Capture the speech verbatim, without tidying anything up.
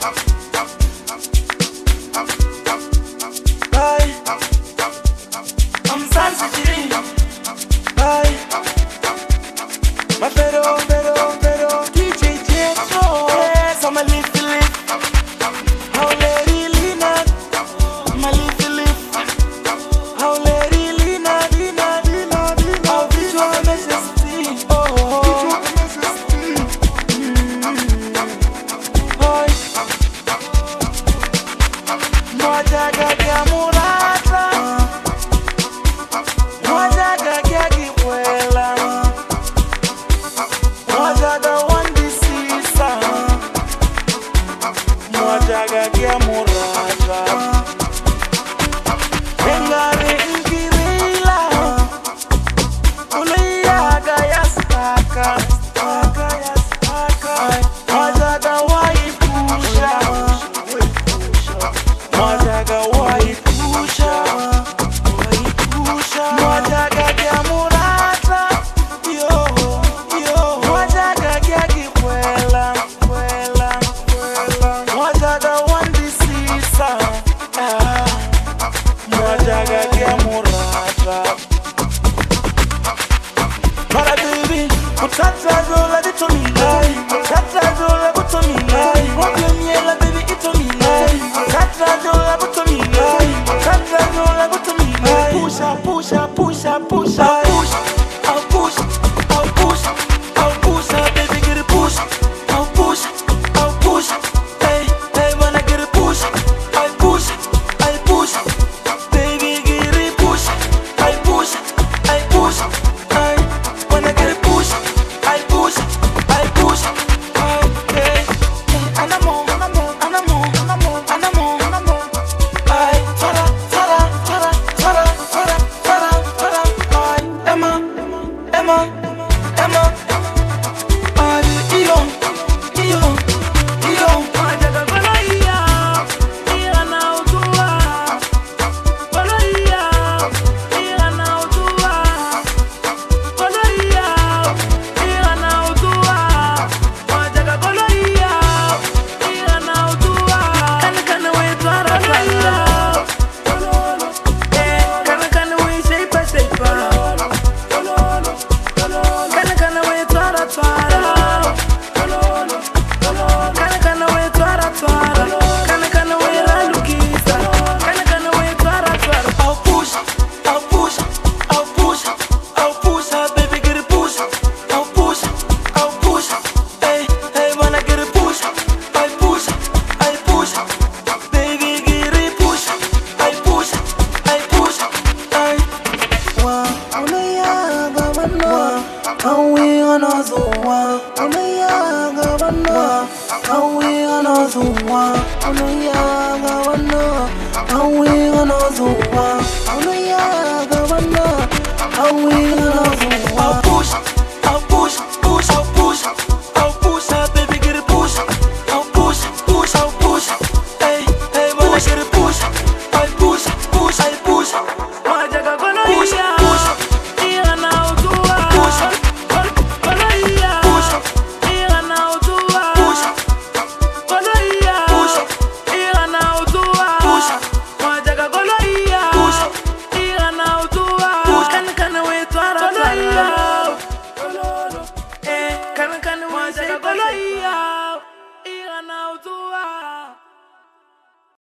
Bye. I'm sensitive. Bye. My pero, pero, pero D J Jetro. Yes, I'm a live to live. How lady Lina. I'm a live to live. How lady Lina, Lina, Lina, Lina. How visual necessity. Oh, visual necessity. Boy. Moja gaga murata. Moja gaga giwela. Moja da wandi sisa. Moja gaga murata. Engare ingirila. Uleya gaya staka. Staka ya staka. Moja da waipusha. Moja ga waipusha. Waipusha. Moja gaga murata. Yo, yo. Moja gaga giwela. Wela, wela. Moja da wandi sisa. Ah. Moja gaga murata. Mara baby, utata dola dito milai. Utata dola buto milai. Problem yela baby ito milai. Utata dola buto milai. Utata dola buto milai. Pusha, pusha, pusha, pusha, push. I'll push, I'll push, I'll push, uh, baby get a push. I'll push, I'll push. Hey, hey, when I get a push, I push, I push. Baby get a push, I push, I push. I when I get a push, I push, I push. Okay, and I'm on, and I'm on, and I'm on, and I'm on, and I'm on, and I'm on. I tada, tada, tada, tada, tada, tada, tada. I Emma, Emma, Emma. I Elon, Elon, Elon. Majaga baloia, ila na utua. Baloia, ila na utua. Baloia, ila na utua. Majaga baloia, ila na utua. Kana kana we twara twara. Eh, kana kana we shape shape. Kana kana we twara twara. Kana kana we twara twara. Kana kana we ralukisa. Kana kana we twara twara. I'll push, I'll push, I'll push, I'll push, uh, baby get a push. I'll push, I'll push. Hey, hey, when I get a push, I push, I push. Baby get a push, I push, I push. I Wa unayaga bano awi anazuwa unayaga bano awi anazuwa unayaga bano awi anazuwa unayaga bano awi anazuwa